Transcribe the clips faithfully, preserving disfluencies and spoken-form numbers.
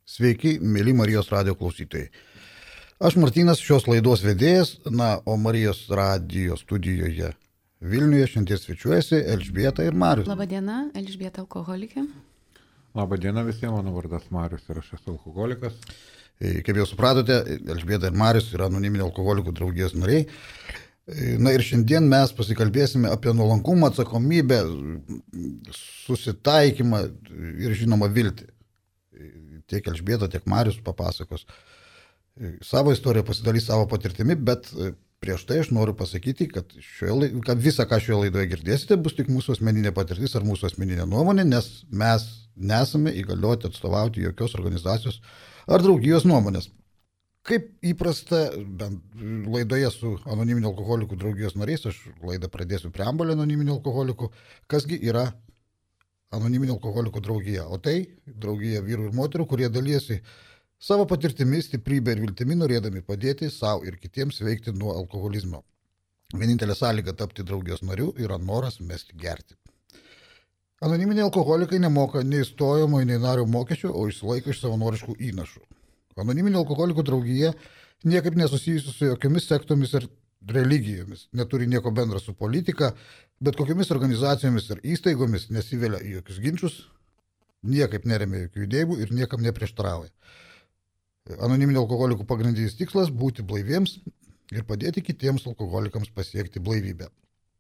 Sveiki, mėly Marijos radio klausytojai. Aš Martynas, šios laidos vedėjas, na, o Marijos radio studijoje Vilniuje šiandien svečiuojasi Elžbieta ir Marius. Labadiena, Elžbieta alkoholikė. Labadiena visiems, mano vardas Marius ir aš esu alkoholikas. Kaip jau supratote, Elžbieta ir Marius yra anoniminio alkoholikų draugijos nariai. Na ir šiandien mes pasikalbėsime apie nuolankumą, atsakomybę, susitaikymą ir žinoma viltį. Tiek Elžbieta, tiek Marius papasakos savo istoriją, pasidalys savo patirtimi, bet prieš tai aš noriu pasakyti, kad, šioje, kad visa, ką šioje laidoje girdėsite, bus tik mūsų asmeninė patirtis ar mūsų asmeninė nuomonė, nes mes nesame įgalioti atstovauti jokios organizacijos ar draugijos nuomonės. Kaip įprasta, bent laidoje su anoniminio alkoholikų draugijos nariais, aš laidą pradėsiu preambulę anoniminio alkoholikų, kasgi yra anoniminio alkoholikų draugija. O tai draugija vyrų ir moterų, kurie dalyjasi savo patirtimi, stiprybę ir viltimi, norėdami padėti savo ir kitiems veikti nuo alkoholizmo. Vienintelė sąlyga tapti draugijos nariu yra noras mesti gerti. Anoniminiai alkoholikai nemoka nei stojamo, nei nario mokesčio, o išsilaiko iš savanoriškų įnašų. Anoniminio alkoholikų draugija niekaip nesusijusi su jokiomis sektomis ir religijomis, neturi nieko bendra su politika, bet kokiamis organizacijomis ir įstaigomis nesivelia į jokius ginčius, niekaip neremia jokių judėjimų ir niekam neprieštarauja. Anoniminio alkoholikų pagrindinis tikslas – būti blaiviems ir padėti kitiems alkoholikams pasiekti blaivybę.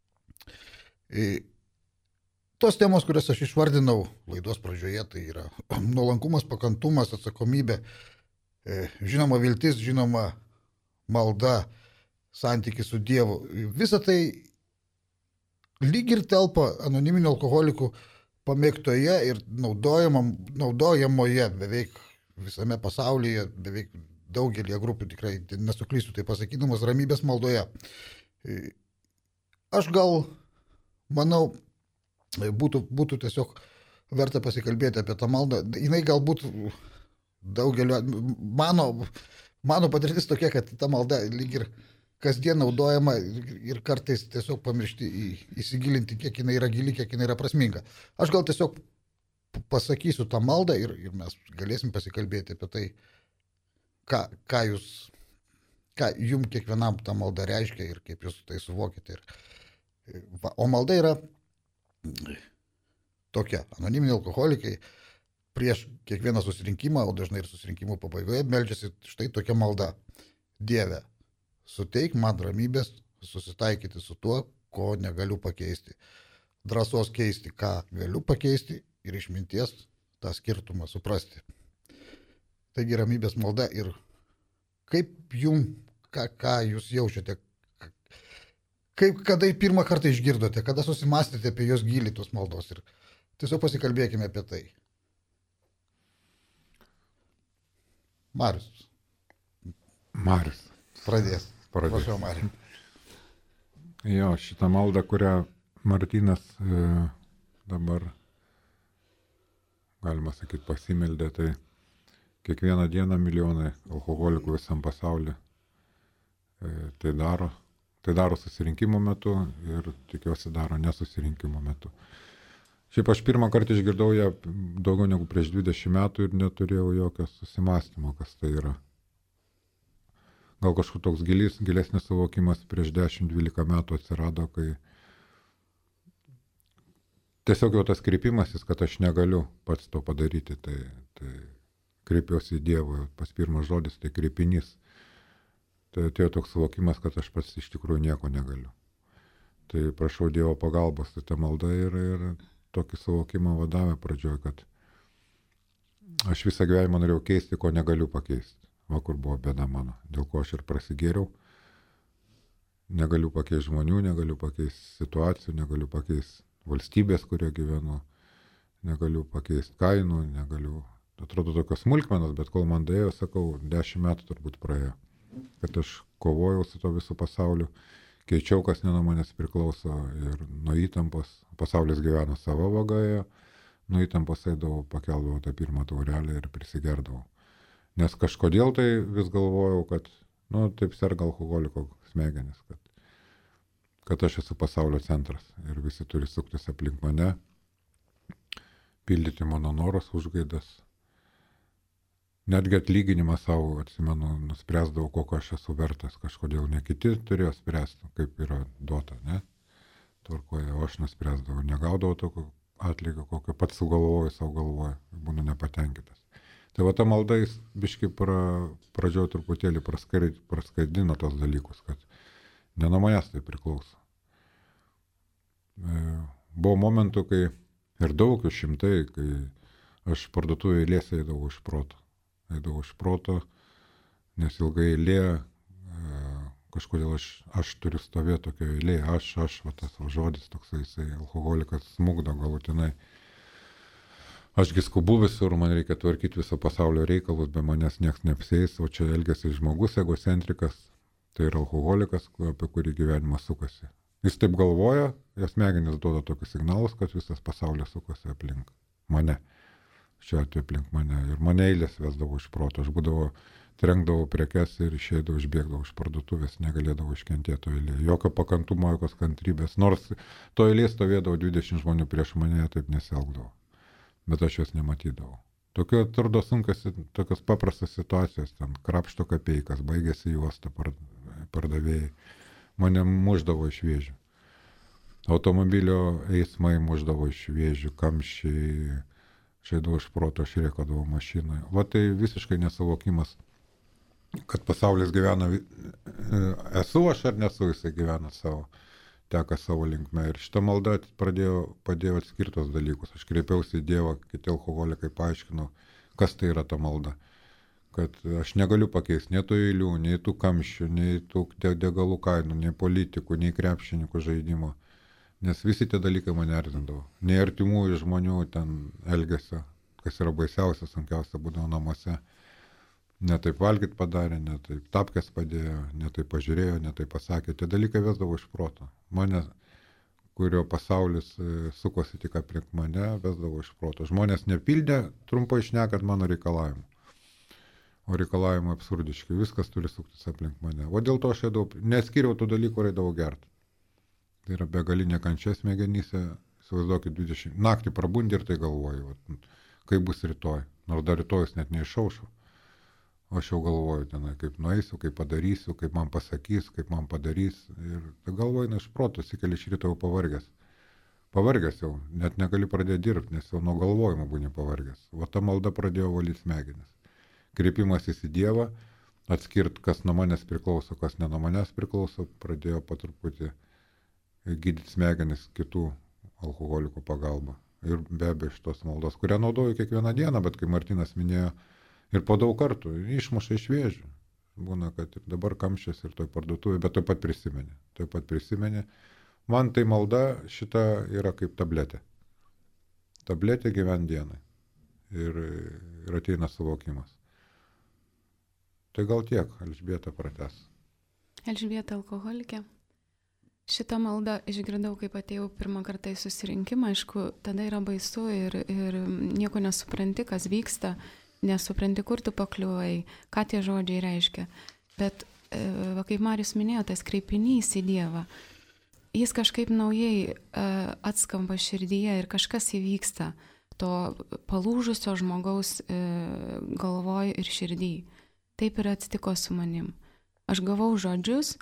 Tos temos, kurias aš išvardinau laidos pradžioje, tai yra nuolankumas, pakantumas, atsakomybė, žinoma viltis, žinoma malda, santykis su Dievu. Visa tai lyg ir telpa anoniminio alkoholikų pamėgtoje ir naudojamoje beveik visame pasaulyje, beveik daugelį grupių, tikrai nesuklysiu tai pasakydamas, ramybės maldoje. Aš gal, manau, būtų, būtų tiesiog verta pasikalbėti apie tą maldą. Jinai galbūt daugelio, mano, mano patirtis tokia, kad ta malda lyg ir kasdien naudojama ir kartais tiesiog pamiršti, įsigilinti, kiek jinai yra gili, kiek jinai yra prasminga. Aš gal tiesiog pasakysiu tą maldą ir, ir mes galėsim pasikalbėti apie tai, ką, ką jūs, ką jums kiekvienam ta malda reiškia ir kaip jūs tai suvokite. Ir, va, o malda yra tokia. Anoniminiai alkoholikai prieš kiekvieną susirinkimą, o dažnai ir susirinkimų pabaigoje, meldžiasi štai tokia malda. Dieve, suteik man ramybės susitaikyti su tuo, ko negaliu pakeisti. Drąsos keisti, ką galiu pakeisti ir išminties tą skirtumą suprasti. Taigi ramybės malda ir kaip jum, ką, ką jūs jaučiate, kaip, kada pirmą kartą išgirdote, kada susimastėte apie jos gilį tos maldos ir tiesiog pasikalbėkime apie tai. Marius. Marius. Pradės. Pradės. Prašau, Marius. Jo, šitą maldą, kurią Martynas e, dabar, galima sakyti, pasimeldė, tai kiekvieną dieną milijonai alkoholikų visam pasaulyje e, tai daro. Tai daro susirinkimo metu ir tikiuosi daro nesusirinkimo metu. Šiaip aš pirmą kartą išgirdau ją daugiau negu prieš dvidešimt metų ir neturėjau jokio susimastymo, kas tai yra. Gal kažkoks toks gilis, gilesnis suvokimas prieš dešimt dvylika metų atsirado, kai tiesiog jau tas kreipimasis, kad aš negaliu pats to padaryti, tai, tai kreipiuosi į Dievą, pas pirmas žodis, tai kreipinys. Tai atėjo toks suvokimas, kad aš pats iš tikrųjų nieko negaliu. Tai prašau Dievo pagalbos, tai ta malda ir, ir tokį suvokimą vadavė pradžioj, kad aš visą gyvenimą norėjau keisti, ko negaliu pakeisti. Va kur buvo bėda mano, dėl ko aš ir prasigėriau. Negaliu pakeisti žmonių, negaliu pakeisti situacijų, negaliu pakeisti valstybės, kurioje gyvenu, negaliu pakeisti kainų, negaliu, atrodo tokios smulkmenos, bet kol man dėjo, sakau, dešimt metų turbūt praėjo, kad aš kovojau su to visų pasauliu, keičiau, kas ne nuo manęs priklauso ir nuo įtampos, pasaulis gyveno savo vagoje, nuo įtampos eidavau, pakeldavau tą pirmą taurelę ir prisigerdavau. Nes kažkodėl tai vis galvojau, kad, nu, taip serga alkoholiko smegenis, kad kad aš esu pasaulio centras ir visi turi suktis aplink mane, pildyti mano noras, užgaidas. netgi atlyginimą savo, atsimenu, nuspręsdavau, kokio aš esu vertas, kažkodėl ne kiti turėjo spręsti, kaip yra duota, ne? Tvarkoje, o aš nuspręsdavau, negaudavau tokio atlygio, kokio pats sugalvoju, savo galvoju, būnu nepatenkintas. Tai va ta malda jis biškai pra, pradžioj truputėlį praskaidino tos dalykus, kad ne nuo manęs tai priklauso. E, buvo momentų, kai ir daug, ir šimtai, kai aš parduotuvėje eilėse eidavau iš proto. Eidavau iš proto, nes ilgai eilė, e, kažkodėl aš, aš turiu stovėti tokio eilėje, aš, aš, va tas va, žodis toksai, jisai alkoholikas smugdo galutinai. Ašgi skubu visur, man reikia tvarkyti viso pasaulio reikalus, be manęs nieks neapsieis, o čia elgiasi žmogus, egocentrikas, tai yra alkoholikas, apie kurį gyvenimas sukasi. Jis taip galvoja, jos smegenys duoda tokius signalus, kad visas pasaulis sukasi aplink mane. Šiuo atveju aplink mane. Ir mane eilės vesdavo iš proto. Aš būdavo, trenkdavau prekes ir išeidavau, išbėgdavau iš parduotuvės, negalėdavau iškentėti to eilė. Jokio pakantumo, jokios kantrybės. Nors to eilė stovėdavo dvidešimt žmonių prieš mane, taip nesielgdavo. Bet aš jos nematydavau. Tokio atrodo sunkios, tokios paprastos situacijos, ten krapšto kapeikas, baigėsi juosta pardavėjai, mane muždavo iš vėžių. Automobilio eismai muždavo iš vėžių, kamščiai, šeidavo iš proto, aš rėkodavau mašinoje. Va tai visiškai nesuvokimas, kad pasaulis gyvena, esu aš ar nesu, jisai gyvena savo. Teka savo linkme. Ir šitą maldą pradėjo, padėjo atskirtos dalykus. Aš kreipiausi į Dievą, kiti alkoholikai paaiškino, kas tai yra ta malda. Kad aš negaliu pakeisti nei tų eilių, nei tų kamščių, nei tų degalų kainų, nei politikų, nei krepšininkų žaidimo. Nes visi tie dalykai mane erzindavo. Nei artimųjų žmonių ten elgesio, kas yra baisiausia, sunkiausia būdavo namuose. Ne taip valgyt padarė, ne taip tapkės padėjo, ne taip pažiūrėjo, ne taip pasakė. Tie dalykai vesdavo iš proto. Mane, kurio pasaulis sukosi tik aplink mane, vesdavo iš proto. Žmonės nepildė, trumpai šnekant, mano reikalavimų. O reikalavimai absurdiški. Viskas turi suktis aplink mane. O dėl to aš eidavau, neskiriau tų dalykų, eidavau gerti. Tai yra begalinė kančia smegenyse. Įsivaizduokit, dvidešimt naktį prabundi ir tai galvoju, kaip bus rytoj. Nors dar rytojus net neišaušau. O aš jau galvoju tenai, kaip nueisiu, kaip padarysiu, kaip man pasakys, kaip man padarys. Ir tai galvoju, na iš proto, sikeli iš ryto jau pavargęs. Pavargęs jau, net negali pradėti dirbti, nes jau nuo galvojimo būni pavargęs. Va ta malda pradėjo valyti smegenis. Kreipimasis į Dievą, atskirt, kas nuo manęs priklauso, kas ne nuo manęs priklauso, pradėjo po truputį gydyti smegenis kitų alkoholikų pagalba. Ir be abejo šitos maldos, kurią naudoju kiekvieną dieną, bet kai Martynas minėjo, ir po daug kartų išmuša iš vėžių. Būna, kad ir dabar kamščias ir toj parduotuvė, bet taip pat prisimenė. Taip pat prisimenė. Man tai malda šita yra kaip tabletė. Tabletė gyvent dienai. Ir, ir ateina suvokimas. Tai gal tiek, Elžbieta pratęs. Elžbieta alkoholikė. Šitą maldą išgirdau, kaip atėjau pirmą kartą į susirinkimą. Aišku, tada yra baisu ir, ir nieko nesupranti, kas vyksta. Nesupranti, kur tu pakliuvai, ką tie žodžiai reiškia. Bet, va, kaip Marius minėjo, tas kreipinys į Dievą, jis kažkaip naujai atskamba širdyje ir kažkas įvyksta to palūžusio žmogaus galvoj ir širdį. Taip ir atsitiko su manim. Aš gavau žodžius,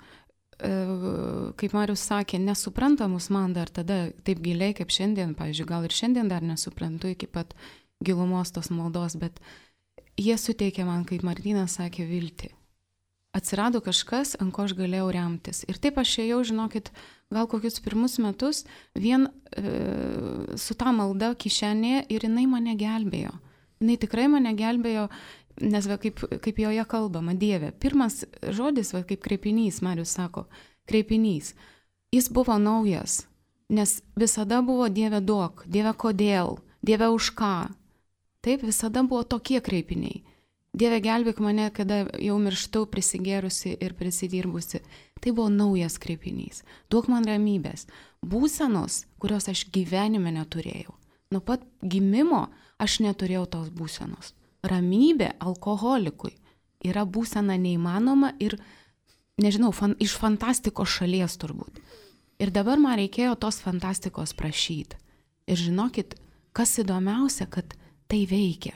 kaip Marius sakė, nesuprantamus man dar tada taip giliai kaip šiandien, pavyzdžiui, gal ir šiandien dar nesuprantu iki pat gilumos tos maldos, bet jie suteikė man, kaip Martynas sakė, viltį. Atsirado kažkas, ant ko aš galėjau remtis. Ir taip aš ėjau, žinokit, gal kokius pirmus metus vien e, su ta malda kišenėje ir jinai mane gelbėjo. Jinai tikrai mane gelbėjo, nes va, kaip, kaip joje kalbama, Dieve. Pirmas žodis, va, kaip kreipinys, Marius sako, kreipinys. Jis buvo naujas, nes visada buvo Dieve duok, Dieve kodėl, Dieve už ką. Taip, visada buvo tokie kreipiniai. Dieve gelbėk mane, kada jau mirštau prisigėrusi ir prisidirbusi. Tai buvo naujas kreipinys. Duok man ramybės. Būsenos, kurios aš gyvenime neturėjau. Nuo pat gimimo aš neturėjau tos būsenos. Ramybė alkoholikui yra būsena neįmanoma ir, nežinau, fan, iš fantastikos šalies turbūt. Ir dabar man reikėjo tos fantastikos prašyti. Ir žinokit, kas įdomiausia, kad tai veikia.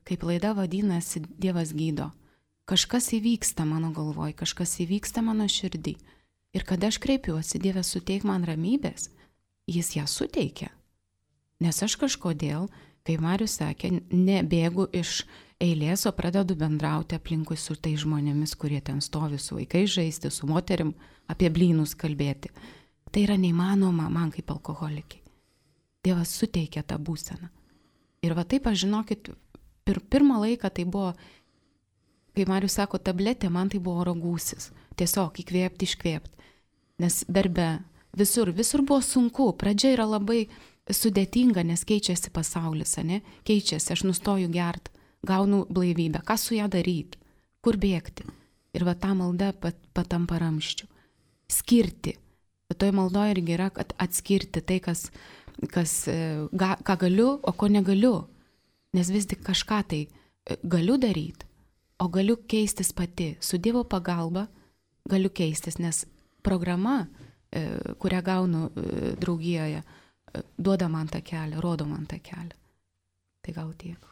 kaip laida vadinasi Dievas gydo. Kažkas įvyksta mano galvoj, kažkas įvyksta mano širdį. Ir kada aš kreipiuosi, Dieve, suteik man ramybės, jis ją suteikia. Nes aš kažkodėl, kaip Marius sakė, nebėgu iš eilės, o pradedu bendrauti aplinkui su tai žmonėmis, kurie ten stovi su vaikais žaisti, su moterim, apie blynus kalbėti. Tai yra neįmanoma man kaip alkoholikai. Dievas suteikia tą būseną. Ir va taip, aš žinokit, pir, pirmą laiką tai buvo, kai Marius sako, tabletė, man tai buvo oro gūsis. Tiesiog įkvėpti, iškvėpti. Nes darbe visur, visur buvo sunku. Pradžia yra labai sudėtinga, nes keičiasi pasaulis, ne? Keičiasi, aš nustoju gert, gaunu blaivybę. Ką su ją daryti? Kur bėgti? Ir va ta malda pat, patampa ramščiu. Skirti. Bet toj maldoje irgi yra, kad atskirti tai, kas, kas, ga, ką galiu, o ko negaliu. Nes vis tik kažką tai galiu daryti, o galiu keistis pati. Su Dievo pagalba galiu keistis, nes programa, kurią gaunu draugijoje, duoda man tą kelią, rodo man tą kelią. Tai gal tiek.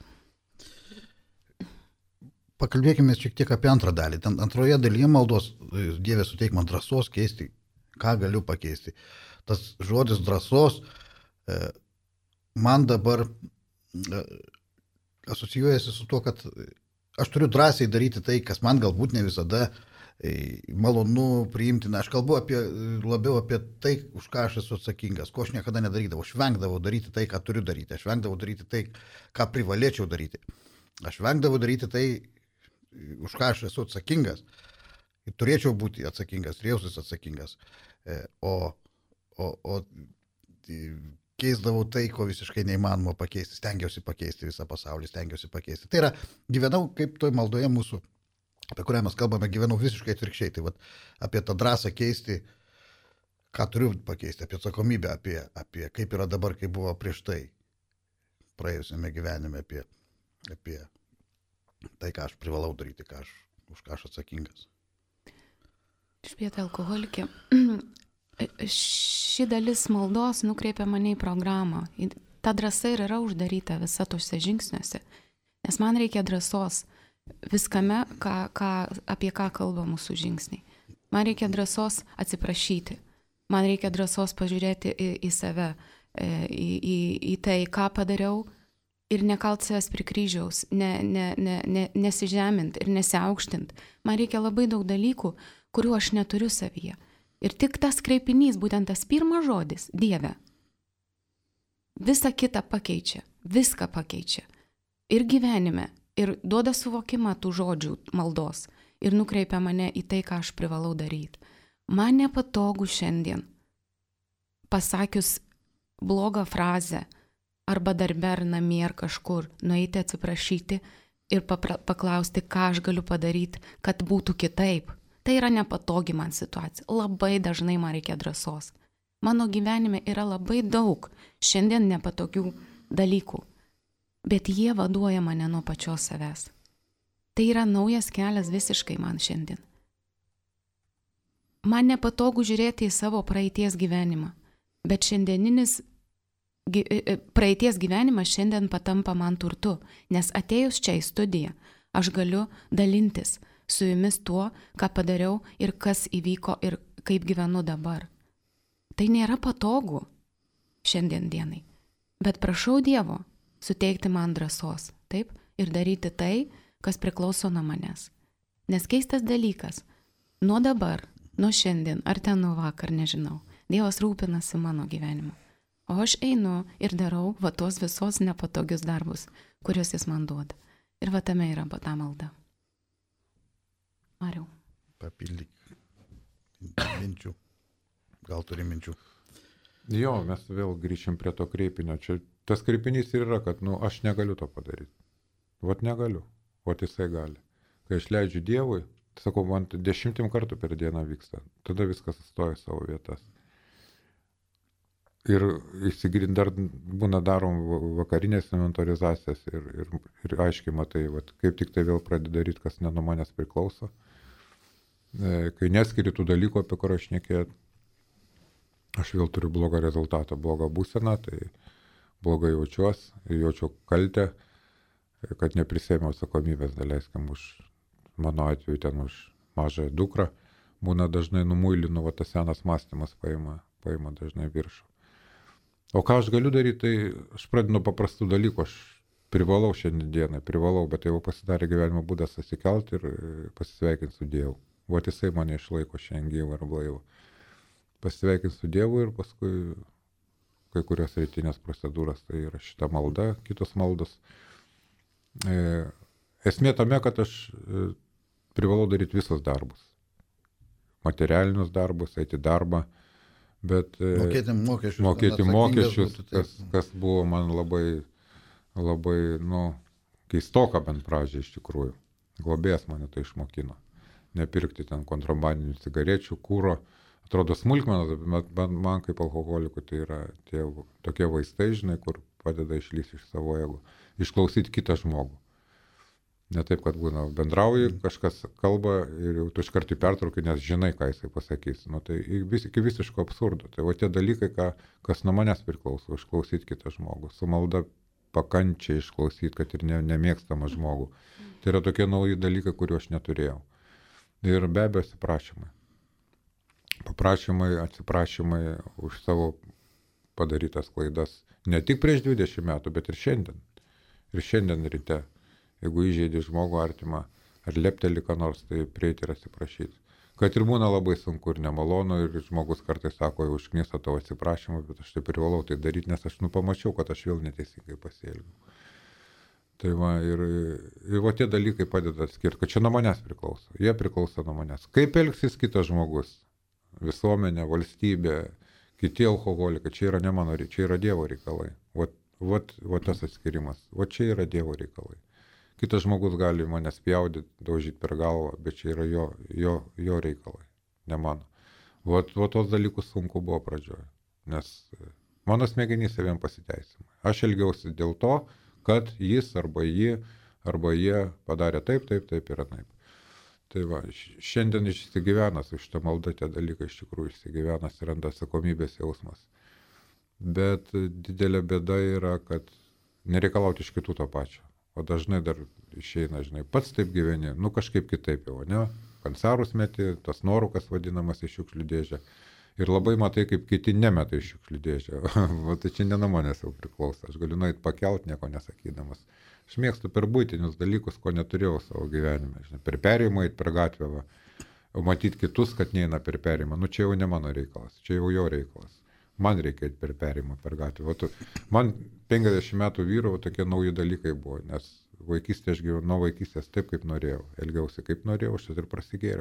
Pakalbėkime šiek tiek apie antrą dalį. Ten antroje dalyje maldos Dieve suteik man drąsos keisti, ką galiu pakeisti. Tas žodis drąsos man dabar asocijuojasi su tuo, kad aš turiu drąsiai daryti tai, kas man galbūt ne visada malonu, priimtina. Aš kalbu apie, labiau apie tai, už ką aš esu atsakingas, ko aš niekada nedarydavau. Aš vengdavau daryti tai, ką turiu daryti. Aš vengdavau daryti tai, ką privalėčiau daryti. Aš vengdavau daryti tai, už ką aš esu atsakingas. Ir turėčiau būti atsakingas, turėjausis atsakingas. O, o, o keisdavau tai, ko visiškai neįmanoma pakeisti. Stengiausi pakeisti visą pasaulį, stengiausi pakeisti. Tai yra, gyvenau kaip toj maldoje mūsų, apie kurią mes kalbame, gyvenau visiškai atvirkščiai. Tai vat, apie tą drąsą keisti, ką turiu pakeisti, apie atsakomybę, apie, apie kaip yra dabar, kaip buvo prieš tai, praėjusiame gyvenime, apie, apie tai, ką aš privalau daryti, ką aš, už ką aš atsakingas. Elžbieta alkoholikė, ši dalis maldos nukreipia mane į programą. Ta drąsa ir yra uždaryta visa tuose žingsniuose. Nes man reikia drąsos viskame, ką, ką, apie ką kalba mūsų žingsniai. Man reikia drąsos atsiprašyti. Man reikia drąsos pažiūrėti į, į save, į, į, į tai, ką padariau ir nekalt savęs prie kryžiaus, ne, ne, ne, ne, nesižemint ir nesiaukštint. Man reikia labai daug dalykų, kurių aš neturiu savyje. Ir tik tas kreipinys, būtent tas pirmas žodis, Dieve, visą kitą pakeičia, viską pakeičia. Ir gyvenime, ir duoda suvokimą tų žodžių maldos, ir nukreipia mane į tai, ką aš privalau daryti. Man nepatogu šiandien, pasakius blogą frazę, arba darbe ar namie ar kažkur, nueiti atsiprašyti ir papra- paklausti, ką aš galiu padaryti, kad būtų kitaip. Tai yra nepatogi man situacija. Labai dažnai man reikia drąsos. Mano gyvenime yra labai daug šiandien nepatogių dalykų, bet jie vaduoja mane nuo pačios savęs. Tai yra naujas kelias visiškai man šiandien. Man nepatogu žiūrėti į savo praeities gyvenimą, bet šiandieninis praeities gyvenimas šiandien patampa man turtu, nes atėjus čia į studiją, aš galiu dalintis su jumis tuo, ką padariau ir kas įvyko ir kaip gyvenu dabar. Tai nėra patogu šiandien dienai, bet prašau Dievo suteikti man drąsos, taip, ir daryti tai, kas priklauso nuo manęs. Nes keistas dalykas, nuo dabar, nuo šiandien, ar ten nuo vakar, nežinau, Dievas rūpinasi mano gyvenimu. O aš einu ir darau va tos visos nepatogius darbus, kuriuos jis man duoda. Ir va tame yra ta malda. Mariau. Papildyk minčių. Gal turi minčių? Jo, mes vėl grįšim prie to kreipinio. Čia tas kreipinys ir yra, kad nu, aš negaliu to padaryti. Vat negaliu, vat jisai gali. Kai aš leidžiu Dievui, tai sakau, man dešimtim kartų per dieną vyksta. Tada viskas stoja savo vietas. Ir įsigrin dar būna darom vakarinės inventorizacijas ir, ir, ir aiškiai matai, vat, kaip tik tai vėl pradedi daryti, kas ne nuo manęs priklauso. E, kai neskiri tų dalykų, apie kur aš šnekėt, aš vėl turiu blogą rezultatą, blogą būseną, tai blogai jaučiuos, jaučiu kaltę, kad neprisėmiau atsakomybės, daleiskim, už mano atveju ten už mažąją dukrą. Būna dažnai numuilinu, va tas senas mąstymas paima, paima dažnai viršų. O ką aš galiu daryti, tai aš pradedu nuo paprastų dalykų, aš privalau šiandienai, privalau, bet jau pasidarė gyvenimo būdas atsikelti ir pasisveikinti su Dievu. Va jisai mane išlaiko šiandien gyvą ir blaivą. Pasisveikinti su Dievu ir paskui kai kurios rytinės procedūros, tai yra šita malda, kitos maldos. E, esmė tame, kad aš e, privalau daryti visus darbus. Materialinius darbus, eiti darbą, bet mokėti mokesčius, mokėti mokesčius kas, kas buvo man labai, labai nu, keistoka bent pradžiai iš tikrųjų. Globėjas mane tai išmokino. Nepirkti ten kontrabandinių cigarečių, kūro. Atrodo smulkmenos, bet man kaip alkoholikui tai yra tie tokie vaistai, žinai, kur padeda išlįsti iš savo ego. Išklausyti kitą žmogų. Ne taip, kad būna bendrauji, kažkas kalba ir jau tu iš karto pertrauki, nes žinai, ką jisai pasakys. Nu, tai vis, iki visiško absurdo. Tai va tie dalykai, ką, kas nuo manęs priklauso, išklausyti kitą žmogų. Su malda pakančiai išklausyti, kad ir ne, nemėgstamą žmogų. Tai yra tokie nauji dalykai, kuriuo aš neturėjau. Ir be abejo atsiprašymai. Paprašymai, atsiprašymai už savo padarytas klaidas. Ne tik prieš dvidešimt metų, bet ir šiandien. Ir šiandien ryte. Jeigu įžeidži žmogų artimą, ar lepteli ką nors, tai prieiti ir atsiprašyti. Kad ir būna labai sunku ir nemalonu, ir žmogus kartais sako, jau užknisa tavo atsiprašymą, bet aš tai privalau tai daryti, nes aš nu pamačiau, kad aš vėl neteisingai pasielgiau. Tai va, ir, ir va tie dalykai padeda atskirti, kad čia nuo manęs priklauso. Jie priklauso nuo manęs. Kaip elgsis kitas žmogus? Visuomenė, valstybė, kiti alkoholikai, čia yra ne mano, čia yra Dievo reikalai. Va, va, va tas atskirimas, va čia yra Dievo reikalai. Kitas žmogus gali mane spjaudyti, daužyti per galvą, bet čia yra jo, jo, jo reikalai, ne mano. O tos dalykus sunku buvo pradžioje, nes mano smegenys saviem pasiteisimai. Aš elgiausi dėl to, kad jis arba jį, arba jie padarė taip, taip, taip ir anaip. Tai va, šiandien išsigyvena su šitą maldą, tie dalykai iš tikrųjų išsigyvena, atsiranda atsakomybės jausmas. Bet didelė bėda yra, kad nereikalauti iš kitų to pačio. O dažnai dar išeina, žinai, pats taip gyveni, nu kažkaip kitaip jau, ne? Kancarus meti, tas norukas vadinamas į šiukšlių dėžę. Ir labai matai, kaip kiti nemeta į šiukšlių dėžę. O tai čia ne nuo manęs jau priklauso. Aš galiu nueit pakelt, nieko nesakydamas. Aš mėgstu per buitinius dalykus, ko neturėjau savo gyvenime. Žinai, per perėjimą eit per gatvę, va. O matyti kitus, kad neina per perėjimą. Nu čia jau ne mano reikalas, čia jau jo reikalas. Man reikia eiti per perėjimą, per gatvę. O tu, man penkiasdešimt metų vyro tokie nauji dalykai buvo, nes vaikystė aš gyvenau nuo vaikystės taip, kaip norėjau. Elgiausi kaip norėjau, aš ir prasigėriau.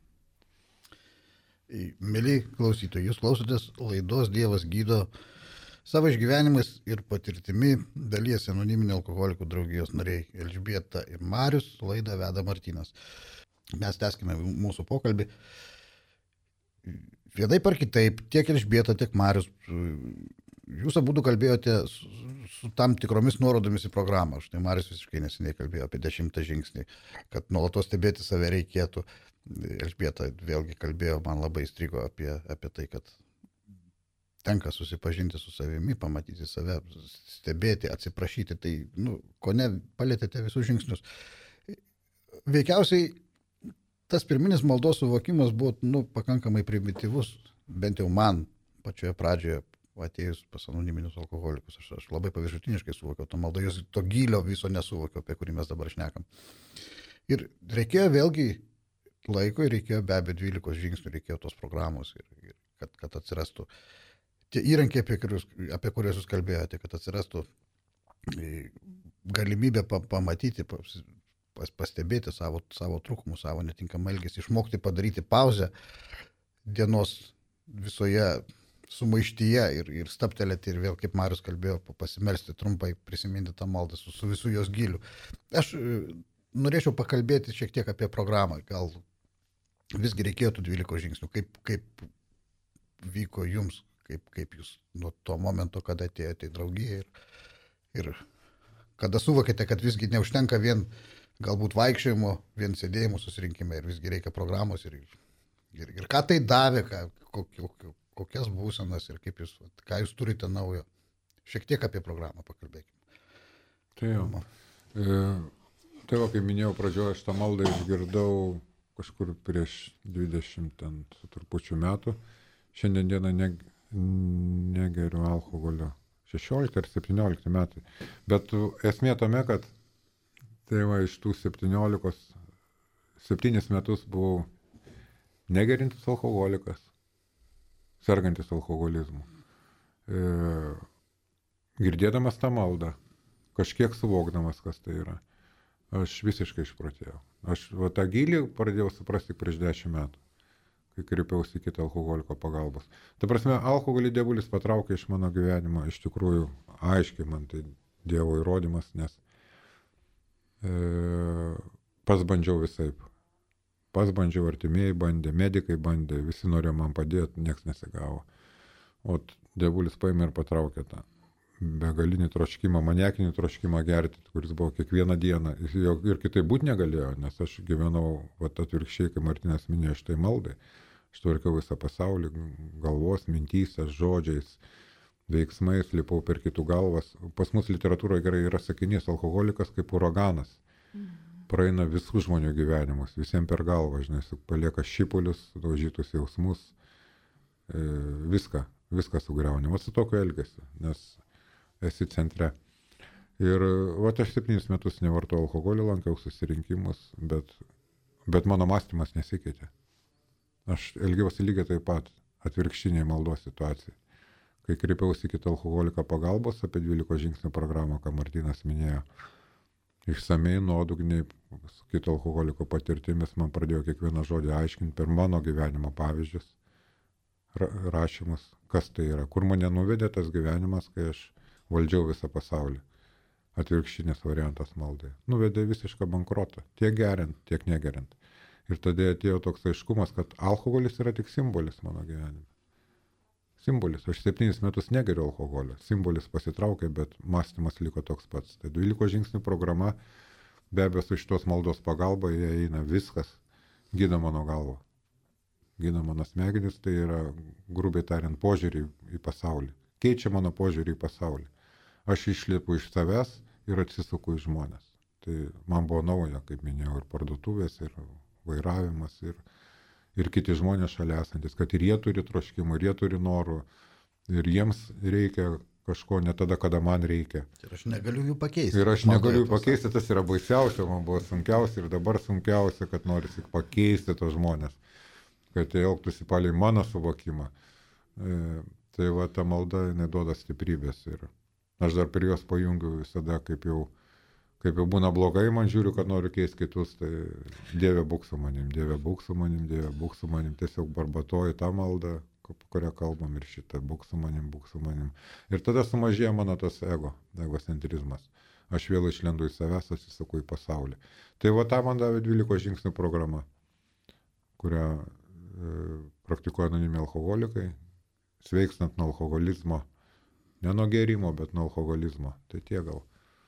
Mėly klausytojai, jūs klausotės laidos Dievas gydo. Savo išgyvenimais ir patirtimi dalyjasi anoniminė alkoholikų draugijos nariai Elžbieta ir Marius, laidą veda Martynas. Mes tęskime mūsų pokalbį. Vienaip ar kitaip, tiek Elžbieta, tiek Marius, jūs abudu kalbėjote su, su tam tikromis nuorodomis į programą. Štai Marius visiškai neseniai kalbėjo apie dešimtą žingsnį, kad nuolatos stebėti save reikėtų. Elžbieta vėlgi kalbėjo, man labai įstrigo apie, apie tai, kad tenka susipažinti su savimi, pamatyti save, stebėti, atsiprašyti. Tai, nu, ko ne, palėtėte visus žingsnius. Veikiausiai tas pirminis maldos suvokimas buvo nu, pakankamai primityvus, bent jau man pačioje pradžioje atėjus pas anoniminius alkoholikus. Aš, aš labai paviršutiniškai suvokiau tą maldą, jos to gylio viso nesuvokiau, apie kurį mes dabar šnekam. Ir reikėjo vėlgi laiko ir reikėjo be abejo dvylikos žingsnių, reikėjo tos programos, ir, ir kad, kad atsirastų tie įrankiai, apie kuriuos, apie kuriuos jūs kalbėjote, kad atsirastų galimybė pa, pamatyti, pas, pastebėti savo, savo trūkumus, savo netinkamą elgesį, išmokti padaryti pauzę dienos visoje sumaištyje ir, ir staptelėti ir vėl, kaip Marius kalbėjo, pasimelsti trumpai, prisiminti tą maldą su, su visų jos giliu. Aš norėčiau pakalbėti šiek tiek apie programą. Gal visgi reikėjo tų dvylikos žingsnių. Kaip, kaip vyko jums, kaip, kaip jūs nuo to momento, kada atėjote į draugiją ir, ir kada suvokėte, kad visgi neužtenka vien galbūt vaikščiojimo, vien sėdėjimo susirinkime ir visgi reikia programos ir, ir, ir ką tai davė, ką, kokio, kokias būsenas ir kaip jūs, ką jūs turite naujo. Šiek tiek apie programą pakalbėkime. Tai jau. E, tai va, kaip minėjau pradžioje, aš tą maldą išgirdau kažkur prieš dvidešimt su trupučiu metų. Šiandien dieną ne, negeriu alkoholio. šešiolikti ar septyniolikti metai. Bet esmė tame, kad tai va, iš tų septyniolikos, septynis metus buvau negerintis alkoholikas, sergantis alkoholizmu. E, girdėdamas tą maldą, kažkiek suvokdamas, kas tai yra, aš visiškai išprotėjau. Aš va, tą gylį pradėjau suprasti prieš dešimt metų, kai kreipiausi į kitą alkoholiko pagalbos. Ta prasme, alkoholį dievulis patraukė iš mano gyvenimo, iš tikrųjų aiškiai man tai Dievo įrodymas, nes e, pas bandžiau visaip. Pas bandžiau, artimieji bandė, medikai bandė, visi norėjo man padėti, nieks nesigavo. O dievulis paėmė ir patraukė tą begalinį troškimą, maniakinį troškimą gerti, kuris buvo kiekvieną dieną. Ir kitaip būti negalėjo, nes aš gyvenau vat, atvirkščiai, kai Martynas minėjo štai maldai. Aš tvarkiau visą pasaulį, galvos, mintyse, žodžiais, veiksmais, lipau per kitų galvas. Pas mus literatūroje gerai yra sakinys, alkoholikas kaip uraganas. Praeina visų žmonių gyvenimus, visiems per galvą, žinai, palieka šipulius, daužytus jausmus, e, viską, viską sugriauni. O su tokiu elgesi, nes esi centre. Ir va, aš septynis metus nevartojau alkoholį, lankiau susirinkimus, bet, bet mano mąstymas nesikeitė. Aš elgiausi lygiai taip pat atvirkštiniai maldos situacijai. Kai kreipiausi kitą alkoholiką pagalbos apie dvylikos žingsnių programą, ką Martynas minėjo, išsamei, nuodugniai, su kito alkoholiko patirtimis man pradėjo kiekvieną žodį aiškinti per mano gyvenimo pavyzdžius, ra- rašymus, kas tai yra, kur mane nuvedė tas gyvenimas, kai aš valdžiau visą pasaulį. Atvirkštinis variantas maldai. Nuvedė visišką bankrotą, tiek geriant, tiek negeriant. Ir tada atėjo toks aiškumas, kad alkoholis yra tik simbolis mano gyvenime. Simbolis. Aš septynis metus negeriu alkoholio. Simbolis pasitraukė, bet mąstymas liko toks pats. Tai dvylikos žingsnių programa, be abejo, su šitos maldos pagalba, jie eina viskas, gydo mano galvą. Gydo mano smegenis, tai yra, grubiai tariant, požiūrį į pasaulį. Keičia mano požiūrį į pasaulį. Aš išlipu iš savęs ir atsisuku į žmonės. Tai man buvo nauja, kaip minėjau, ir parduotuvės, ir vairavimas, ir, ir kiti žmonės šalia esantis, kad ir jie turi troškimų, ir jie turi norų, ir jiems reikia kažko ne tada, kada man reikia. Ir aš negaliu jų pakeisti. Ir aš negaliu jų pakeisti, tas yra baisiausia, man buvo sunkiausia ir dabar sunkiausia, kad norisi pakeisti tos žmonės, kad jie elgtųsi palei mano suvokimą. E, tai va, ta malda, jinai duoda stiprybės ir aš dar per juos pajungiu visada, kaip jau Kaip jau būna blogai, man žiūriu, kad noriu keisti kitus, tai Dieve būk su manim, Dieve būk su manim, Dieve būk su manim, tiesiog barbatoju tą maldą, kurią kalbam ir šitą, būk su manim, būk su manim. Ir tada sumažėja mano tas ego, egocentrizmas. Aš vėl išlendu į savęs, atsisuku į pasaulį. Tai va tą man davė dvylikos žingsnių programa, kurią e, praktikuoja anonimi alkoholikai, sveikstant nuo alkoholizmo, ne nuo gerimo, bet nuo alkoholizmo. Tai tie gal.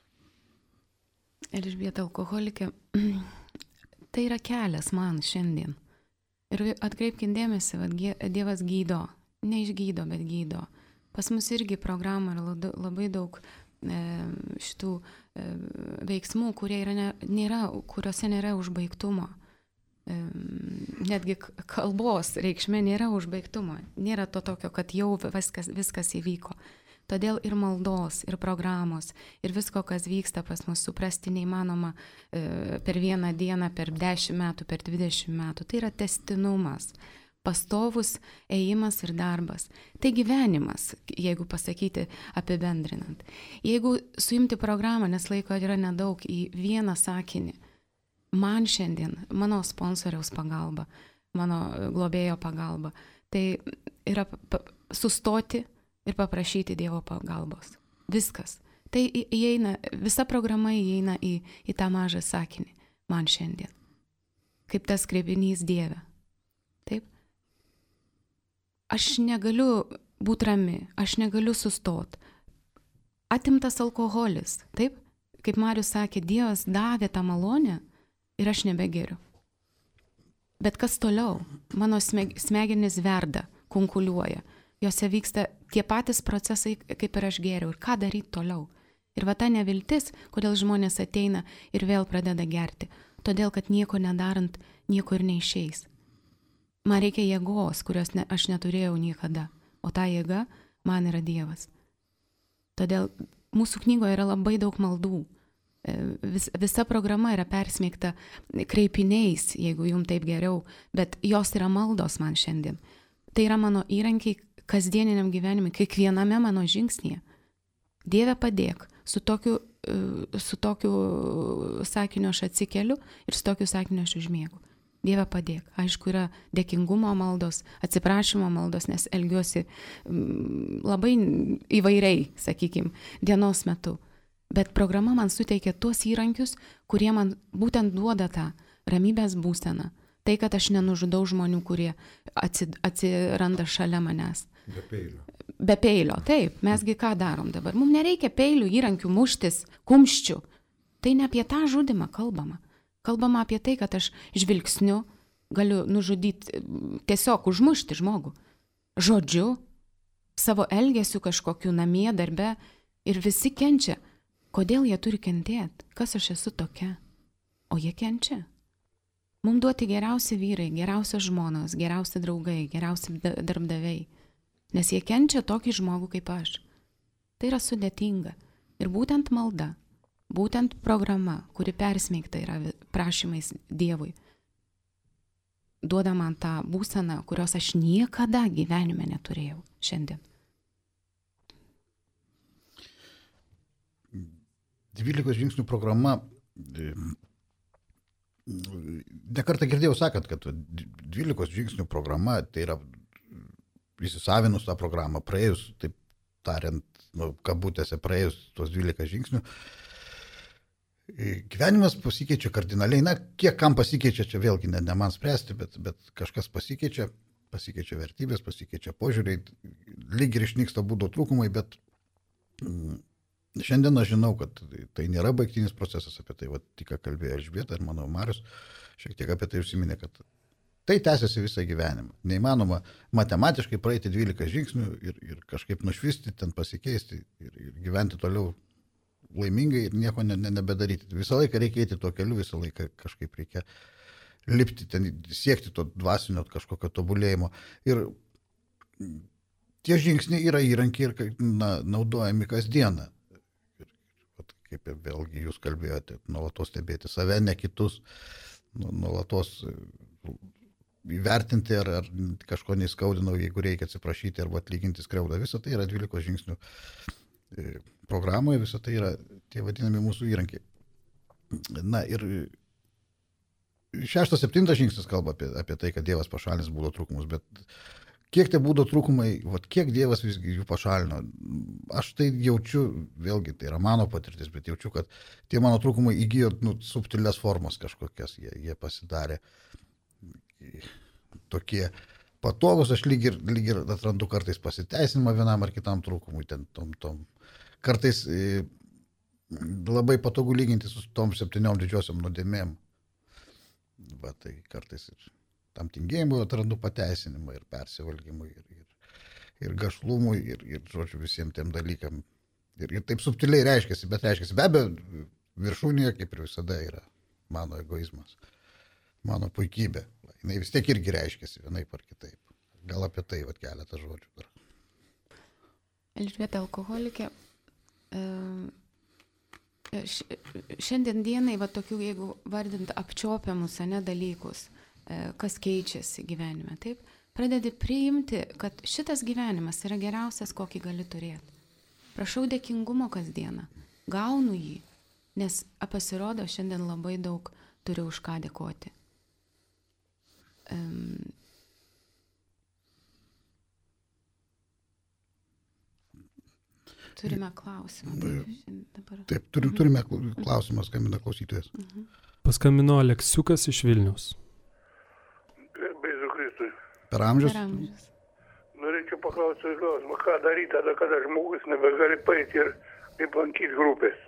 Elžbieta alkoholikė, tai yra kelias man šiandien. Ir atkreipkim dėmesį, kad Dievas gydo, neišgydo, bet gydo. Pas mus irgi programą yra labai daug e, šitų e, veiksmų, kurie yra ne, nėra, kuriuose nėra užbaigtumo. E, netgi kalbos reikšmė nėra užbaigtumo. Nėra to tokio, kad jau viskas, viskas įvyko. Todėl ir maldos, ir programos, ir visko, kas vyksta pas mus, suprasti neįmanoma e, per vieną dieną, per dešimt metų, per dvidešimt metų. Tai yra tęstinumas, pastovus ėjimas ir darbas. Tai gyvenimas, jeigu pasakyti apibendrinant. Jeigu suimti programą, nes laiko yra nedaug, į vieną sakinį, man šiandien, mano sponsoriaus pagalba, mano globėjo pagalba, tai yra pa- sustoti ir paprašyti Dievo pagalbos. Viskas. Tai įeina, visa programa įeina į, į tą mažą sakinį. Man šiandien. Kaip tas kreipinys Dieve. Taip? Aš negaliu būti rami, aš negaliu sustot. Atimtas alkoholis. Taip? Kaip Marius sakė, Dievas davė tą malonę ir aš nebegeriu. Bet kas toliau? Mano smegenis verda, kunkuliuoja. Jose vyksta tie patys procesai, kaip ir aš geriau. Ir ką daryti toliau? Ir va ta neviltis, kodėl žmonės ateina ir vėl pradeda gerti. Todėl, kad nieko nedarant, nieko ir neišeis. Man reikia jėgos, kurios ne, aš neturėjau niekada. O ta jėga man yra Dievas. Todėl mūsų knygoje yra labai daug maldų. Vis, visa programa yra persmeigta kreipiniais, jeigu jums taip geriau, bet jos yra maldos man šiandien. Tai yra mano įrankiai kasdieniniam gyvenimui, kiekviename mano žingsnyje. Dieve padėk, su tokiu, su tokiu sakiniu aš atsikeliu ir su tokiu sakiniu aš užmiegu. Dieve padėk. Aišku, yra dėkingumo maldos, atsiprašymo maldos, nes elgiuosi labai įvairiai, sakykime, dienos metu. Bet programa man suteikia tuos įrankius, kurie man būtent duoda tą ramybės būseną. Tai, kad aš nenužudau žmonių, kurie atsiranda šalia manęs. Be peilio. Be peilio, taip. Mesgi ką darom dabar? Mums nereikia peilių, įrankių, muštis, kumščių. Tai ne apie tą žudimą kalbama. Kalbama apie tai, kad aš žvilgsniu galiu nužudyti, tiesiog užmušti žmogų. Žodžiu, savo elgesiu kažkokiu namie, darbe ir visi kenčia. Kodėl jie turi kentėti? Kas aš esu tokia? O jie kenčia. Mums duoti geriausi vyrai, geriausios žmonos, geriausi draugai, geriausi darbdaviai. Nes jie kenčia tokį žmogų kaip aš. Tai yra sudėtinga. Ir būtent malda, būtent programa, kuri persmeigta yra prašymais Dievui, duoda man tą būseną, kurios aš niekada gyvenime neturėjau šiandien. dvylikos žingsnių programa, nekartą girdėjau sakant, kad dvylikos žingsnių programa, tai yra įsisavinus tą programą, praėjus, taip tariant, nu, kabutėse praėjus tuos dvylika žingsnių, gyvenimas pasikeičia kardinaliai. Na, kiek kam pasikeičia, čia vėlgi ne, ne man spręsti, bet, bet kažkas pasikeičia, pasikeičia vertybės, pasikeičia požiūriai, lyg ir išnyksta būdo trūkumai, bet mm, šiandien aš žinau, kad tai nėra baigtinis procesas, apie tai va, tik kalbėjo Elžbieta ir mano Marius, šiek tiek apie tai užsiminė, kad tai tęsiasi visą gyvenimą. Neįmanoma matematiškai praeiti dvylika žingsnių ir, ir kažkaip nušvisti, ten pasikeisti ir, ir gyventi toliau laimingai ir nieko ne, ne, nebedaryti. Visą laiką reikia eiti tuo keliu, visą laiką kažkaip reikia lipti, ten, siekti to dvasinio kažkokio tobulėjimo. Ir tie žingsniai yra įrankiai ir na, naudojami kasdieną. Kaip ir vėlgi jūs kalbėjote, nuolatos stebėti save, ne kitus, nuolatos įvertinti, ar, ar kažko neįskaudinau, jeigu reikia atsiprašyti arba atlyginti skriaudą. Visą tai yra dvylikos žingsnių programoje, visą tai yra tie vadinami mūsų įrankiai. Na ir šeštas, septintas žingsnis kalba apie, apie tai, kad Dievas pašalins būdo trūkumus, bet kiek tai būdo trūkumai, vat, kiek Dievas visgi jų pašalino. Aš tai jaučiu, vėlgi tai yra mano patirtis, bet jaučiu, kad tie mano trūkumai įgijo nu, subtilias formas kažkokias, jie, jie pasidarė tokie patogus, aš lyg ir, lyg ir atrandu kartais pasiteisinimą vienam ar kitam trūkumui, ten tom, tom. Kartais e, labai patogu lyginti su tom septyniom didžiosiom nuodėmėm. Va, tai kartais ir tam tingėjimui atrandu pateisinimą ir persivalgymui, ir, ir, ir gašlumui, ir, ir žodžiu, visiems tiem dalykam. Ir, ir taip subtiliai reiškiasi, bet reiškiasi. Be abejo, viršūnėje, kaip ir visada, yra mano egoizmas, mano puikybė. Jis vis tiek irgi reiškiasi vienaip ar kitaip. Gal apie tai vat, keletą žodžių dar. Elžbieta alkoholikė. Šiandien dienai, va, tokių, jeigu vardint apčiopiamus, ne, dalykus, kas keičiasi gyvenime, taip, pradedi priimti, kad šitas gyvenimas yra geriausias, kokį gali turėti. Prašau dėkingumo kasdieną, gaunu jį, nes pasirodo šiandien labai daug turiu už ką dėkoti. Um, turime klausimą. Dabar. Taip, turi, turime klausimą, skambina klausytojas. Mhm. Paskambino Aleksiukas iš Vilniaus. Per amžius? Per amžius. Norėčiau paklausyti klausimą, ką daryti tada, kada žmogus nebegali paeiti ir kaip lankyti grupės.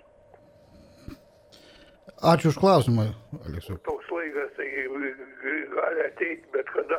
Ačiū už klausimą, Aleksiu. Toks laikas, tai gali ateiti bet kada.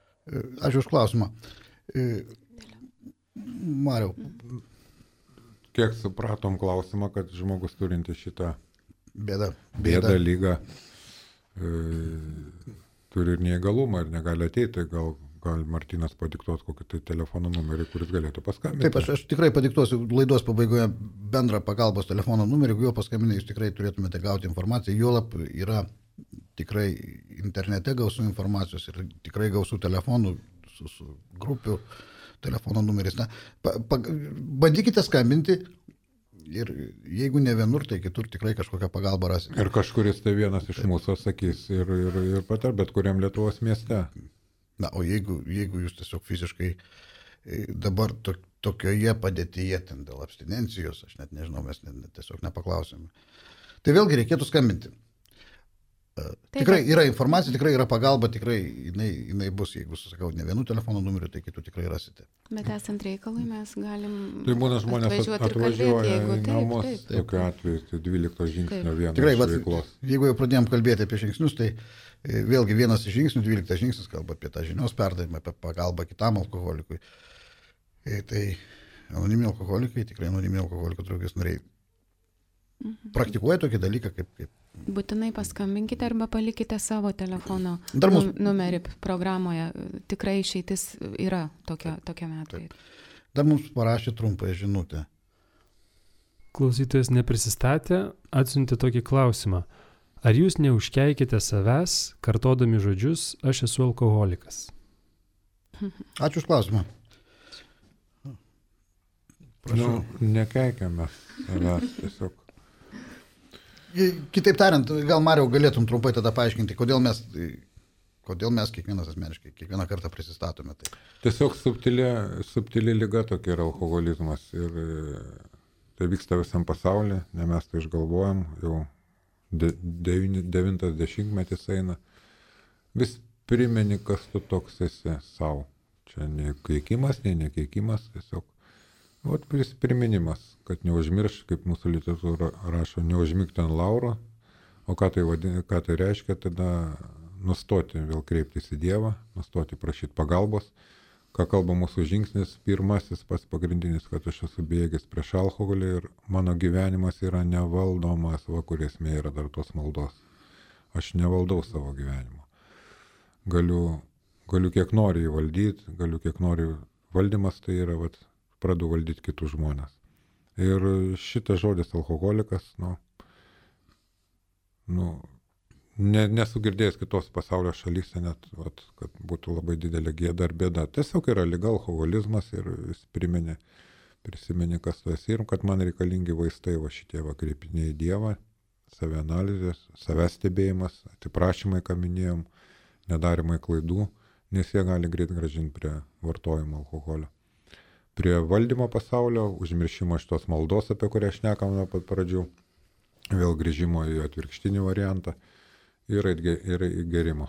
Ačiū už klausimą. Mariau, kiek supratom klausimą, kad žmogus turinti šitą bėdą, bėdą lygą e, turi ir neįgalumą ir negali ateiti, gal, gal Martynas padiktuos kokį tai telefono numerį, kuris galėtų paskambinti. Taip, aš, aš tikrai padiktuosiu laidos pabaigoje bendrą pagalbos telefono numerį, jeigu jo paskambinę jūs tikrai turėtumėte gauti informaciją, juolab yra tikrai internete gausų informacijos ir tikrai gausų telefonų su, su grupių telefono numeris. Na, pa, pa, bandykite skambinti ir jeigu ne vienur, tai kitur tikrai kažkokią pagalbą rasite. Ir kažkuris tai vienas iš mūsų sakys ir, ir, ir patar, bet kuriam Lietuvos mieste. Na, o jeigu, jeigu jūs tiesiog fiziškai dabar to, tokioje padėtyje ten dėl abstinencijos, aš net nežinau, mes net, net tiesiog nepaklausėme, tai vėlgi reikėtų skambinti. Taip, tikrai yra informacija, tikrai yra pagalba, tikrai jinai, jinai bus, jeigu susakau, ne vienu telefono numeriu, tai kitų tikrai rasite. Bet esant reikalui mes galim tai būna žmonės atvažiuoti ir atvažiuoja kalbėti, jeigu į taip, namus, taip, taip. tokiu atveju, tai dvylikto žingsnio vienas tikrai, iš bet, veiklos. jeigu jau pradėjom kalbėti apie žingsnius, tai vėlgi vienas iš žingsnių, dvyliktas žingsnis, kalba apie tą žinios perdavimą, apie pagalbą kitam alkoholikui. Tai anoniminiai alkoholikai, tikrai anoniminiai alkoholikų draugijos nariai mhm. praktikuoja tokį dalyką kaip, kaip būtinai paskambinkite arba palikite savo telefono mus... numerį programoje. Tikrai išeitis yra tokia, tokia metai. Dar mums parašė trumpą žinutę. Klausytojas neprisistatė, atsiuntė tokį klausimą. Ar jūs neužkeikite savęs, kartodami žodžius, aš esu alkoholikas? Ačiū už klausimą. Prašau. Nu, nekeikiame savęs tiesiog. Kitaip tariant, gal Mariau galėtum trumpai tada paaiškinti, kodėl mes, kodėl mes kiekvienas asmeniškai, kiekvieną kartą prisistatome. Tai. Tiesiog subtili, subtili liga tokia yra alkoholizmas ir tai vyksta visam pasaulyje, ne mes tai išgalvojam, jau de, devyni, devintas dešimtmetis eina. Vis primeni, kas tu toks esi savo. Čia ne keikimas, ne nekeikimas, tiesiog. Vat priminimas, kad neužmirš, kaip mūsų literatūra rašo, neužmigti ant lauro, o ką tai, vadin, ką tai reiškia, tada nustoti vėl kreiptis į Dievą, nustoti prašyti pagalbos, ką kalba mūsų žingsnis, pirmasis pats pagrindinis, kad aš esu bėgęs prieš alkoholį ir mano gyvenimas yra nevaldomas, va kur esmė yra dar tos maldos. Aš nevaldau savo gyvenimo. Galiu, galiu kiek noriu įvaldyti, galiu kiek noriu, valdymas tai yra, vat, pradų valdyti kitus žmonės. Ir šitas žodis alkoholikas, nu, nu ne, nesu girdėjęs kitos pasaulio šalyse net, vat, kad būtų labai didelė gėda ar bėda. Tiesiog yra liga alkoholizmas ir vis priminė, prisimeni, kas tu esi ir kad man reikalingi vaistai, va šitie va kreipiniai į Dievą, savianalizės, savęs stebėjimas, atsiprašymai, ką minėjom, nedarimai klaidų, nes jie gali greit grąžinti prie vartojimo alkoholio. Prie valdymo pasaulio, užmiršimo šitos maldos, apie kurią šnekam nuo pat pradžių, vėl grįžimo į atvirkštinį variantą ir į gerimo.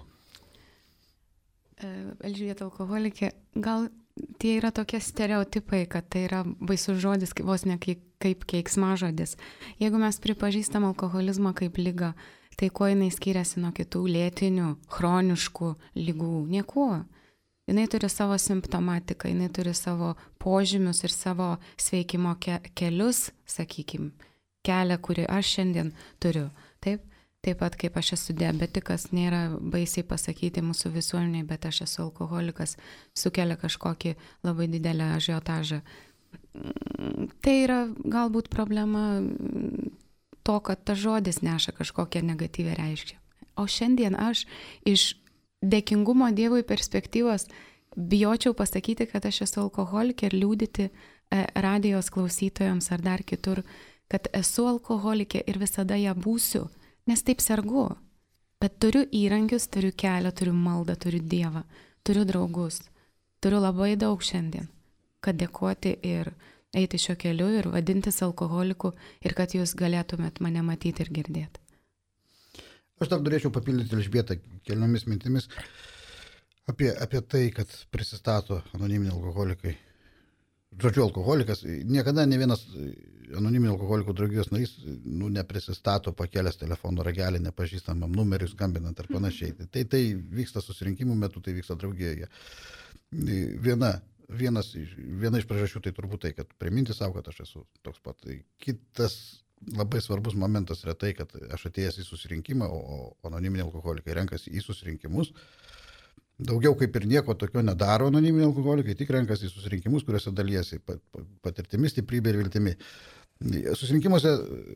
Elžbieta alkoholikė, gal tie yra tokie stereotipai, kad tai yra baisus žodis, vos ne kaip, kaip keiksmažodis. Jeigu mes pripažįstam alkoholizmą kaip ligą, tai kuo jinai skiriasi nuo kitų lėtinių, chroniškų ligų? Niekuo. Jinai turi savo simptomatiką, jinai turi savo požymius ir savo sveikimo ke- kelius, sakykim, kelią, kurį aš šiandien turiu. Taip, taip pat kaip aš esu diabetikas, nėra baisiai pasakyti mūsų visuomeniai, bet aš esu alkoholikas, sukelia kažkokį labai didelę ažiotažą. Tai yra galbūt problema to, kad ta žodis neša kažkokią negatyvę reiškia. O šiandien aš iš dėkingumo Dievui perspektyvos bijočiau pasakyti, kad aš esu alkoholikė ir liūdyti e, radijos klausytojams ar dar kitur, kad esu alkoholikė ir visada ją būsiu, nes taip sergu. Bet turiu įrankius, turiu kelią, turiu maldą, turiu Dievą, turiu draugus, turiu labai daug šiandien, kad dėkoti ir eiti šio keliu ir vadintis alkoholiku ir kad jūs galėtumėt mane matyti ir girdėti. Aš dar norėčiau papildyti Elžbietą keliomis mintimis apie, apie tai, kad prisistato anoniminiai alkoholikai. Žodžiu, alkoholikas, niekada ne vienas anoniminių alkoholikų draugijos narys nu, neprisistato pakėlęs telefono ragelį, nepažįstamam numeriui skambinant ar panašiai. Tai tai vyksta susirinkimų metu, tai vyksta draugijoje. Viena vienas, viena iš priežasčių tai turbūt tai, kad priminti savo, kad aš esu toks pat. Tai kitas labai svarbus momentas yra tai, kad aš atėjęs į susirinkimą, o anoniminiai alkoholikai renkasi į susirinkimus. Daugiau kaip ir nieko tokio nedaro anoniminiai alkoholikai, tik renkasi į susirinkimus, kuriuose dalyjasi patirtimi, stiprybė ir viltimi. Susirinkimuose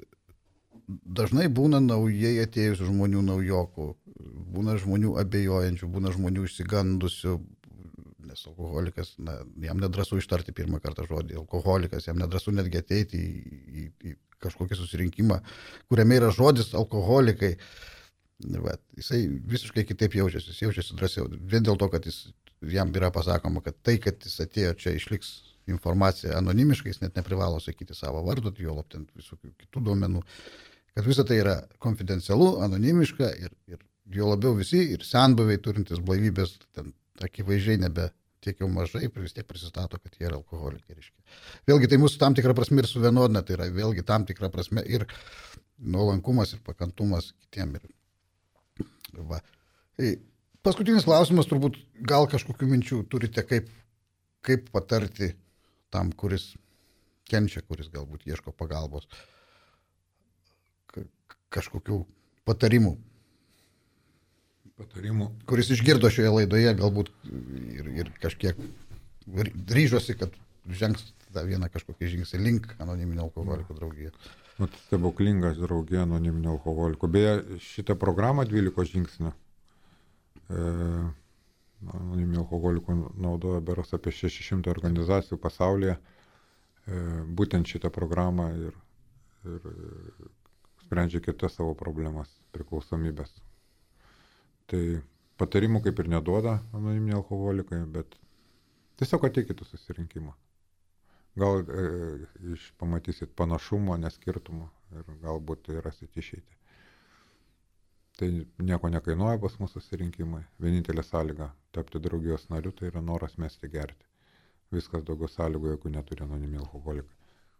dažnai būna naujai atėjusių žmonių naujokų, būna žmonių abejojančių, būna žmonių išsigandusių, nes alkoholikas, na, jam nedrąsu ištarti pirmą kartą žodį, alkoholikas, jam nedrąsu netgi ateiti į, į, į kažkokį susirinkimą, kuriame yra žodis alkoholikai. Va, jisai visiškai kitaip jaučiasi, jis jaučiasi drąsiau, vien dėl to, kad jis, jam yra pasakoma, kad tai, kad jis atėjo čia išliks informacija anonimiškai, jis net neprivalo sakyti savo vardą, jo lab ten visokių kitų duomenų, kad visa tai yra konfidencialu, anonimiška ir, ir jo labiau visi ir senbuviai turintis blaivybės, ten akivaizdžiai nebe tiek jau mažai, vis tiek prisistato, kad jie yra alkoholikai. Vėlgi tai mūsų tam tikrą prasme ir suvienodina, tai yra vėlgi tam tikrą prasme ir nuolankumas ir pakantumas kitiem. Ir va. Paskutinis klausimas, turbūt gal kažkokių minčių turite, kaip, kaip patarti tam, kuris kenčia, kuris galbūt ieško pagalbos, Ka- kažkokių patarimų. Patarimų. Kuris išgirdo šioje laidoje galbūt ir, ir kažkiek ryžosi, kad žengs tą vieną kažkokį žingsnį link anoniminio alkoholikų draugijos. Vat stebuklingas draugija anoniminio alkoholikų. Beje, šitą programą dvylikos žingsnių e, anoniminio alkoholikų naudoja beros apie šeši šimtai organizacijų pasaulyje. E, būtent šitą programą ir, ir sprendžia kitas savo problemas, priklausomybės. Tai patarimų kaip ir neduoda anoniminiai alkoholikai, bet tiesiog ateikite susirinkimą. Gal e, iš pamatysit panašumo, neskirtumo ir galbūt tai rasit išeitį. Tai nieko nekainuoja pas mūsų susirinkimai. Vienintelė sąlyga tapti draugijos nariu tai yra noras mesti gerti. Viskas daugiau sąlygų, jeigu neturi anoniminiai alkoholikai.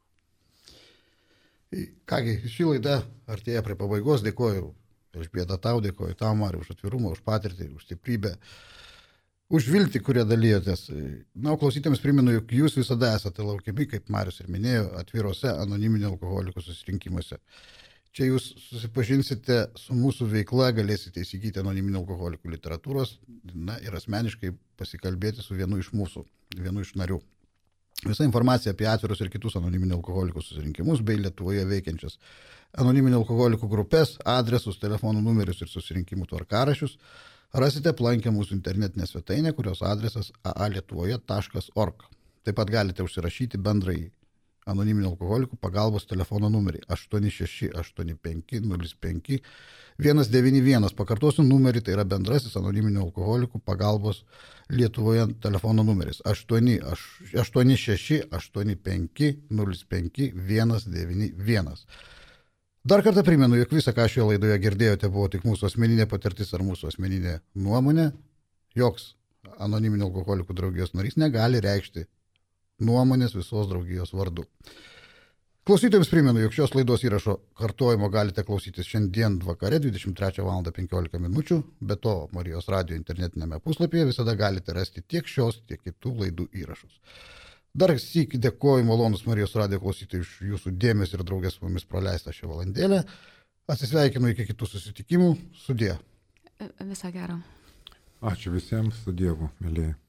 Kągi, ši laida artėja prie pabaigos. Dėkoju Elžbieta tau, dėkoju tau, Mariau, už atvirumą, už patirtį, už stiprybę, už viltį, kurią dalijotės. Na, klausytėms primenu, jog jūs visada esate laukiami, kaip Marius ir minėjo, atvirose anoniminio alkoholikų susirinkimuose. Čia jūs susipažinsite su mūsų veikla, galėsite įsigyti anoniminio alkoholikų literatūros, na ir asmeniškai pasikalbėti su vienu iš mūsų, vienu iš narių. Visa informacija apie atvirus ir kitus anoniminio alkoholikų susirinkimus bei Lietuvoje veikiančias anoniminio alkoholikų grupės, adresus, telefonų numerius ir susirinkimų tvarkaraščius rasite aplankę mūsų internetinę svetainę, kurios adresas a a lietuvoje taškas org. Taip pat galite užsirašyti bendrai anoniminio alkoholikų pagalbos telefono numerį aštuoni šeši aštuoni penki nulis penki vienas devyni vienas. Pakartosiu numerį, tai yra bendrasis anoniminio alkoholikų pagalbos Lietuvoje telefono numeris aštuoni šeši aštuoni penki nulis penki vienas devyni vienas. Dar kartą primenu, jog visą, ką šioje laidoje girdėjote, buvo tik mūsų asmeninė patirtis ar mūsų asmeninė nuomonė. Joks anoniminio alkoholikų draugijos narys negali reikšti nuomonės visos draugijos vardu. Klausytojams primenu, jog šios laidos įrašo kartojimo galite klausytis šiandien vakare dvidešimt trečią valandą penkiolika minučių. Be to, Marijos radijo internetinėme puslapyje visada galite rasti tiek šios, tiek kitų laidų įrašus. Dar sykį dėkoju malonus Marijos radijo klausytojai už jūsų dėmesį ir draugės su mumis praleistą šią valandėlę. Atsisveikinu iki kitų susitikimų. Sudie. Visą gerą. Ačiū visiems, su Dievu, mėlyje.